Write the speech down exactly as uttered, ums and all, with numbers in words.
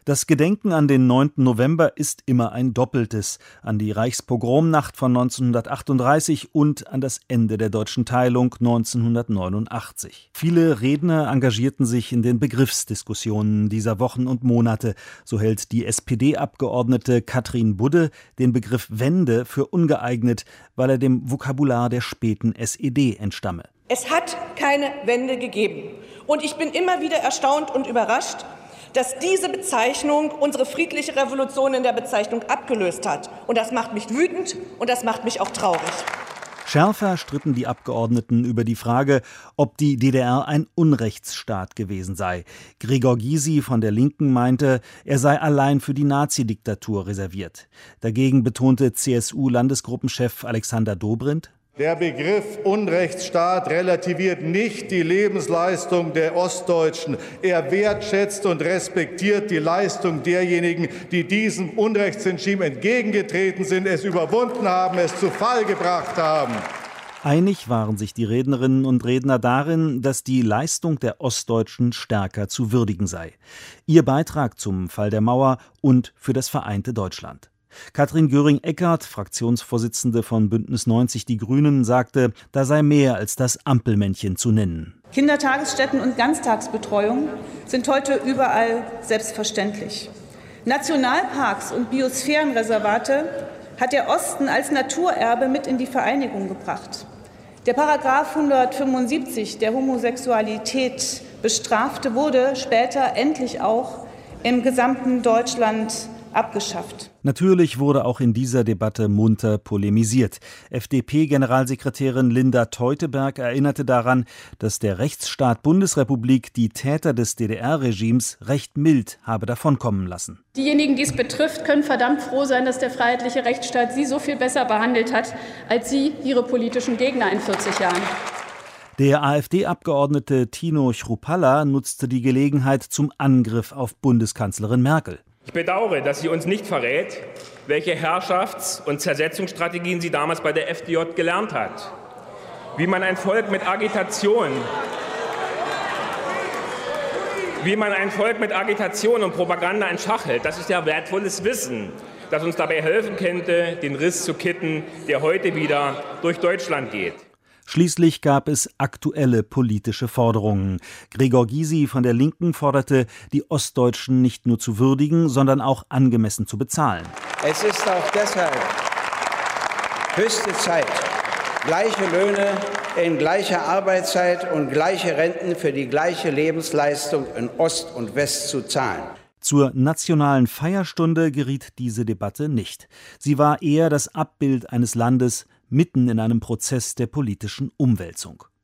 Das Gedenken an den neunten November ist immer ein doppeltes, an die Reichspogromnacht von neunzehnhundertachtunddreißig und an das Ende der deutschen Teilung neunzehnhundertneunundachtzig. Viele Redner engagierten sich in den Begriffsdiskussionen dieser Wochen und Monate. So hält die S P D-Abgeordnete Katrin Budde den Begriff Wende für ungeeignet, weil er dem Vokabular der späten S E D entstamme. Es hat keine Wende gegeben. Und ich bin immer wieder erstaunt und überrascht, dass diese Bezeichnung unsere friedliche Revolution in der Bezeichnung abgelöst hat. Und das macht mich wütend und das macht mich auch traurig. Schärfer stritten die Abgeordneten über die Frage, ob die D D R ein Unrechtsstaat gewesen sei. Gregor Gysi von der Linken meinte, er sei allein für die Nazidiktatur reserviert. Dagegen betonte C S U-Landesgruppenchef Alexander Dobrindt: Der Begriff Unrechtsstaat relativiert nicht die Lebensleistung der Ostdeutschen. Er wertschätzt und respektiert die Leistung derjenigen, die diesem Unrechtsregime entgegengetreten sind, es überwunden haben, es zu Fall gebracht haben. Einig waren sich die Rednerinnen und Redner darin, dass die Leistung der Ostdeutschen stärker zu würdigen sei. Ihr Beitrag zum Fall der Mauer und für das vereinte Deutschland. Katrin Göring-Eckardt, Fraktionsvorsitzende von Bündnis neunzig Die Grünen, sagte, da sei mehr als das Ampelmännchen zu nennen. Kindertagesstätten und Ganztagsbetreuung sind heute überall selbstverständlich. Nationalparks und Biosphärenreservate hat der Osten als Naturerbe mit in die Vereinigung gebracht. Der Paragraph hundertfünfundsiebzig, der Homosexualität bestrafte, wurde später endlich auch im gesamten Deutschland abgeschafft. Natürlich wurde auch in dieser Debatte munter polemisiert. F D P-Generalsekretärin Linda Teuteberg erinnerte daran, dass der Rechtsstaat Bundesrepublik die Täter des D D R-Regimes recht mild habe davonkommen lassen. Diejenigen, die es betrifft, können verdammt froh sein, dass der freiheitliche Rechtsstaat sie so viel besser behandelt hat, als sie ihre politischen Gegner in vierzig Jahren. Der AfD-Abgeordnete Tino Chrupalla nutzte die Gelegenheit zum Angriff auf Bundeskanzlerin Merkel. Ich bedauere, dass sie uns nicht verrät, welche Herrschafts- und Zersetzungsstrategien sie damals bei der F D J gelernt hat. Wie man ein Volk mit Agitation, wie man ein Volk mit Agitation und Propaganda in Schach hält, das ist ja wertvolles Wissen, das uns dabei helfen könnte, den Riss zu kitten, der heute wieder durch Deutschland geht. Schließlich gab es aktuelle politische Forderungen. Gregor Gysi von der Linken forderte, die Ostdeutschen nicht nur zu würdigen, sondern auch angemessen zu bezahlen. Es ist auch deshalb höchste Zeit, gleiche Löhne in gleicher Arbeitszeit und gleiche Renten für die gleiche Lebensleistung in Ost und West zu zahlen. Zur nationalen Feierstunde geriet diese Debatte nicht. Sie war eher das Abbild eines Landes mitten in einem Prozess der politischen Umwälzung.